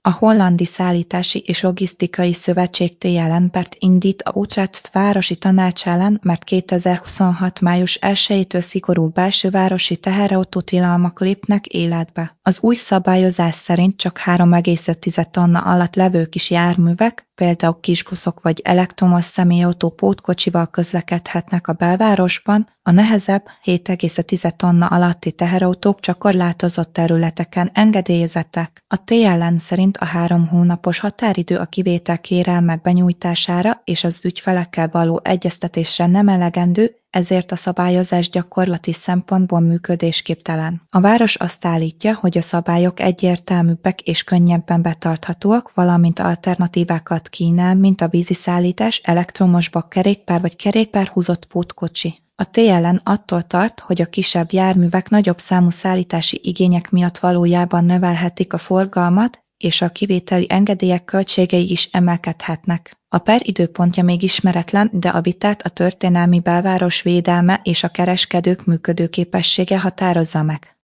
A Hollandi Szállítási és Logisztikai Szövetség TLN pert indít a Utrecht városi tanács ellen, mert 2026. május 1-től szigorú belsővárosi teherautótilalmak lépnek életbe. Az új szabályozás szerint csak 3,5 tonna alatt levő kis járművek, például kisbuszok vagy elektromos személyautó pótkocsival közlekedhetnek a belvárosban, a nehezebb 7,1 tonna alatti teherautók csak korlátozott területeken engedélyezettek. A TLN szerint a 3 hónapos határidő a kivétel kérelmek benyújtására és az ügyfelekkel való egyeztetésre nem elegendő, ezért a szabályozás gyakorlati szempontból működésképtelen. A város azt állítja, hogy a szabályok egyértelműbbek és könnyebben betarthatóak, valamint alternatívákat kínál, mint a víziszállítás, elektromos bakkerékpár vagy kerékpárhúzott pótkocsi. A TLN attól tart, hogy a kisebb járművek nagyobb számú szállítási igények miatt valójában növelhetik a forgalmat, és a kivételi engedélyek költségei is emelkedhetnek. A per időpontja még ismeretlen, de a vitát a történelmi belváros védelme és a kereskedők működőképessége határozza meg.